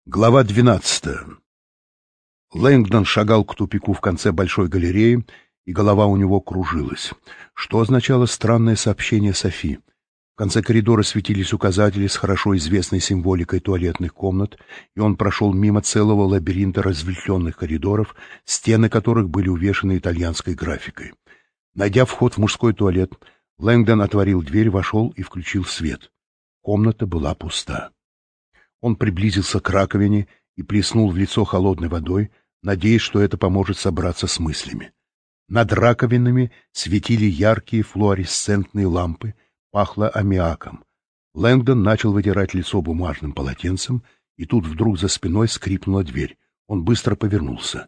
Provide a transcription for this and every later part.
Глава 12. Лэнгдон шагал к тупику в конце большой галереи, и голова у него кружилась. Что означало странное сообщение Софи? В конце коридора светились указатели с хорошо известной символикой туалетных комнат, и он прошел мимо целого лабиринта разветвленных коридоров, стены которых были увешаны итальянской графикой. Найдя вход в мужской туалет, Лэнгдон отворил дверь, вошел и включил свет. Комната была пуста. Он приблизился к раковине и плеснул в лицо холодной водой, надеясь, что это поможет собраться с мыслями. Над раковинами светили яркие флуоресцентные лампы, пахло аммиаком. Лэнгдон начал вытирать лицо бумажным полотенцем, и тут вдруг за спиной скрипнула дверь. Он быстро повернулся.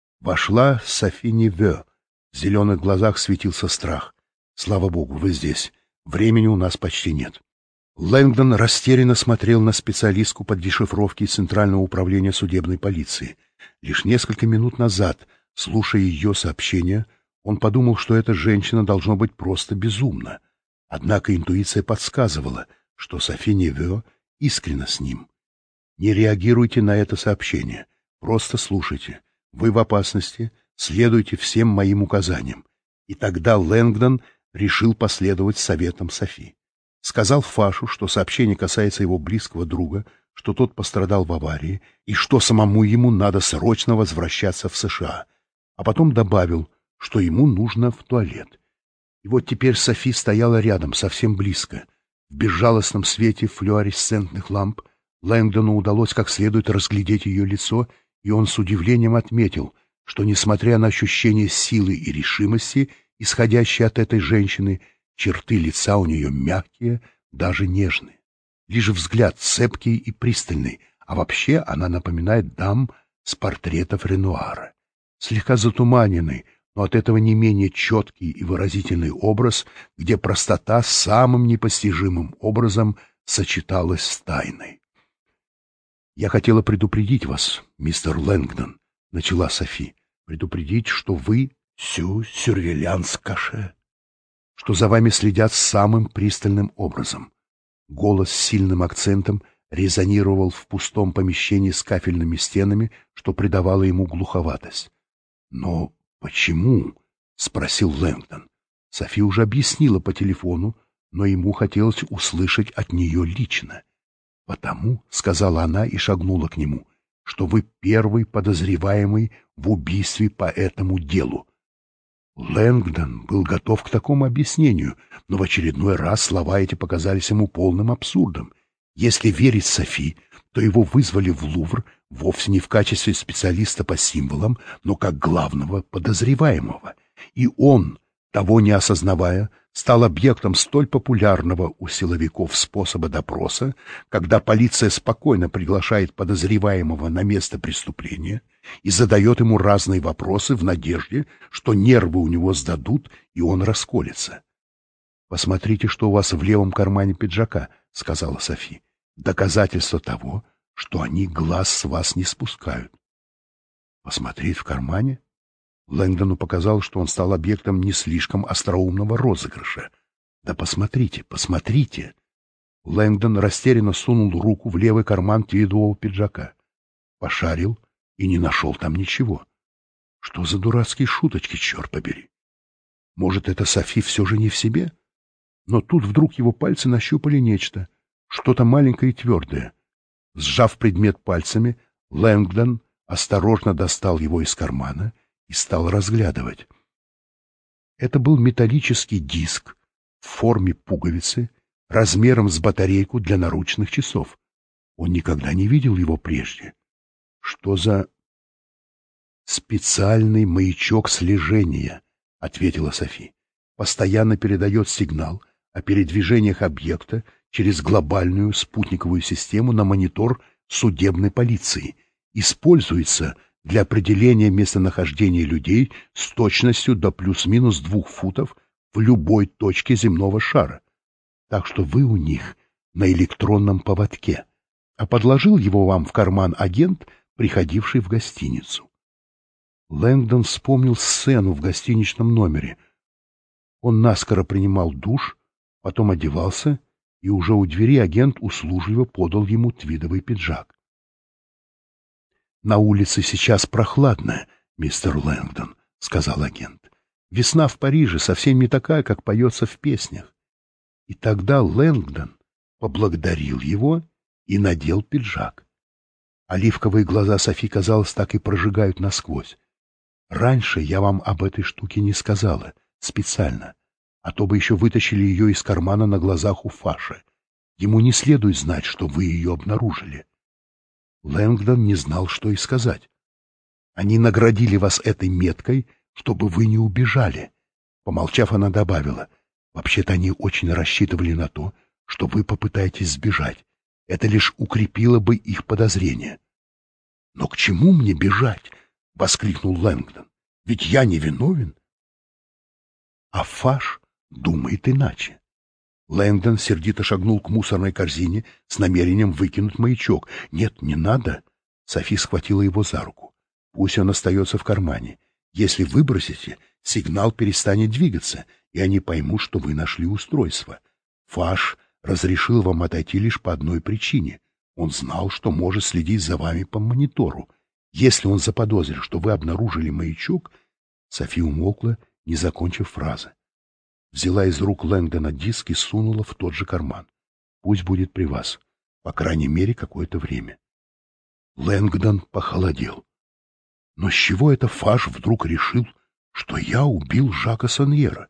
Вошла Софи Неве. В зеленых глазах светился страх. «Слава богу, вы здесь. Времени у нас почти нет». Лэнгдон растерянно смотрел на специалистку по дешифровке Центрального управления судебной полиции. Лишь несколько минут назад, слушая ее сообщение, он подумал, что эта женщина должно быть просто безумна. Однако интуиция подсказывала, что Софи Неве искренна с ним. «Не реагируйте на это сообщение. Просто слушайте. Вы в опасности. Следуйте всем моим указаниям». И тогда Лэнгдон решил последовать советам Софи. Сказал Фашу, что сообщение касается его близкого друга, что тот пострадал в аварии и что самому ему надо срочно возвращаться в США, а потом добавил, что ему нужно в туалет. И вот теперь Софи стояла рядом, совсем близко. В безжалостном свете флуоресцентных ламп Лэнгдону удалось как следует разглядеть ее лицо, и он с удивлением отметил, что, несмотря на ощущение силы и решимости, исходящие от этой женщины, черты лица у нее мягкие, даже нежные. Лишь взгляд цепкий и пристальный, а вообще она напоминает дам с портретов Ренуара. Слегка затуманенный, но от этого не менее четкий и выразительный образ, где простота самым непостижимым образом сочеталась с тайной. «Я хотела предупредить вас, мистер Лэнгдон», — начала Софи, — «предупредить, что вы сюрвелянс каше, что за вами следят самым пристальным образом». Голос с сильным акцентом резонировал в пустом помещении с кафельными стенами, что придавало ему глуховатость. «Но почему?» — спросил Лэнгдон. Софи уже объяснила по телефону, но ему хотелось услышать от нее лично. «Потому», — сказала она и шагнула к нему, — «что вы первый подозреваемый в убийстве по этому делу». Лэнгдон был готов к такому объяснению, но в очередной раз слова эти показались ему полным абсурдом. Если верить Софи, то его вызвали в Лувр вовсе не в качестве специалиста по символам, но как главного подозреваемого. И он, того не осознавая, стал объектом столь популярного у силовиков способа допроса, когда полиция спокойно приглашает подозреваемого на место преступления и задает ему разные вопросы в надежде, что нервы у него сдадут, и он расколется. «Посмотрите, что у вас в левом кармане пиджака», — сказала Софи. «Доказательство того, что они глаз с вас не спускают». «Посмотреть в кармане?» Лэнгдону показалось, что он стал объектом не слишком остроумного розыгрыша. «Да посмотрите, посмотрите!» Лэнгдон растерянно сунул руку в левый карман твидового пиджака. Пошарил и не нашел там ничего. Что за дурацкие шуточки, черт побери! Может, это Софи все же не в себе? Но тут вдруг его пальцы нащупали нечто, что-то маленькое и твердое. Сжав предмет пальцами, Лэнгдон осторожно достал его из кармана и стал разглядывать. Это был металлический диск в форме пуговицы, размером с батарейку для наручных часов. Он никогда не видел его прежде. Что за... «Специальный маячок слежения», — ответила Софи. «Постоянно передает сигнал о передвижениях объекта через глобальную спутниковую систему на монитор судебной полиции. Используется для определения местонахождения людей с точностью до плюс-минус 2 футов в любой точке земного шара. Так что вы у них на электронном поводке. А подложил его вам в карман агент, приходивший в гостиницу». Лэнгдон вспомнил сцену в гостиничном номере. Он наскоро принимал душ, потом одевался, и уже у двери агент услужливо подал ему твидовый пиджак. «На улице сейчас прохладно, мистер Лэнгдон», — сказал агент. «Весна в Париже совсем не такая, как поется в песнях». И тогда Лэнгдон поблагодарил его и надел пиджак. Оливковые глаза Софи, казалось, так и прожигают насквозь. «Раньше я вам об этой штуке не сказала, специально, а то бы еще вытащили ее из кармана на глазах у Фаша. Ему не следует знать, что вы ее обнаружили». Лэнгдон не знал, что и сказать. «Они наградили вас этой меткой, чтобы вы не убежали». Помолчав, она добавила: «Вообще-то они очень рассчитывали на то, что вы попытаетесь сбежать. Это лишь укрепило бы их подозрения». «Но к чему мне бежать?» — воскликнул Лэнгдон. «Ведь я не виновен». А Фаш думает иначе. Лэнгдон сердито шагнул к мусорной корзине с намерением выкинуть маячок. «Нет, не надо!» Софи схватила его за руку. «Пусть он остается в кармане. Если выбросите, сигнал перестанет двигаться, и они поймут, что вы нашли устройство. Фаш разрешил вам отойти лишь по одной причине. Он знал, что может следить за вами по монитору. Если он заподозрил, что вы обнаружили маячок...» Софи умолкла, не закончив фразы. Взяла из рук Лэнгдона диск и сунула в тот же карман. «Пусть будет при вас, по крайней мере, какое-то время». Лэнгдон похолодел. «Но с чего это Фаш вдруг решил, что я убил Жака Саньера?»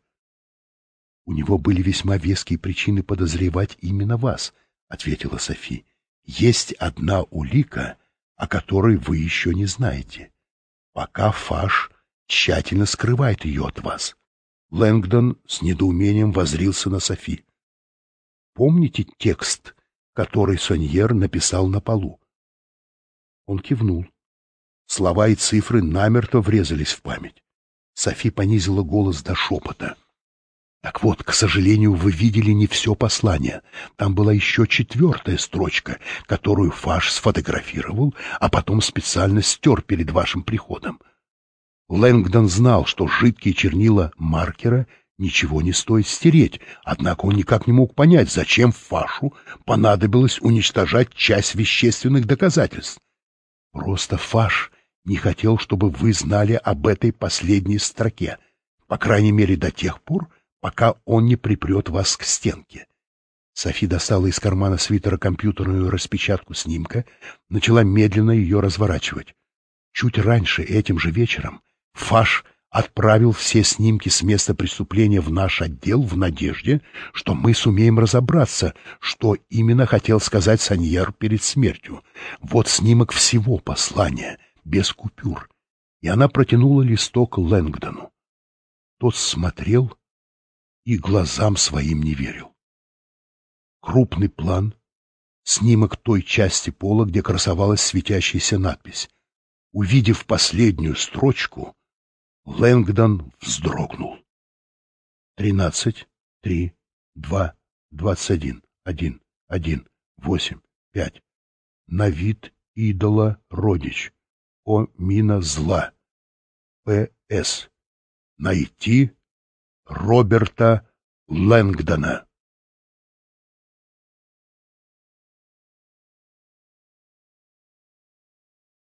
«У него были весьма веские причины подозревать именно вас», — ответила Софи. «Есть одна улика, о которой вы еще не знаете. Пока Фаш тщательно скрывает ее от вас». Лэнгдон с недоумением воззрился на Софи. «Помните текст, который Саньер написал на полу?» Он кивнул. Слова и цифры намертво врезались в память. Софи понизила голос до шепота. «Так вот, к сожалению, вы видели не все послание. Там была еще 4-я строчка, которую Фаш сфотографировал, а потом специально стер перед вашим приходом. Лэнгдон знал, что жидкие чернила маркера ничего не стоит стереть, однако он никак не мог понять, зачем Фашу понадобилось уничтожать часть вещественных доказательств. Просто Фаш не хотел, чтобы вы знали об этой последней строке, по крайней мере до тех пор, пока он не припрет вас к стенке». Софи достала из кармана свитера компьютерную распечатку снимка, начала медленно ее разворачивать. Чуть раньше, этим же вечером, Фаш отправил все снимки с места преступления в наш отдел в надежде, что мы сумеем разобраться, что именно хотел сказать Саньер перед смертью. Вот снимок всего послания, без купюр. И она протянула листок Лэнгдону. Тот смотрел и глазам своим не верил. Крупный план, снимок той части пола, где красовалась светящаяся надпись. Увидев последнюю строчку, Лэнгдон вздрогнул. 13, 3, 2, 21, 1, 1, 8, 5. На вид идола родич. О мина зла. П.С. Найти Роберта Лэнгдона.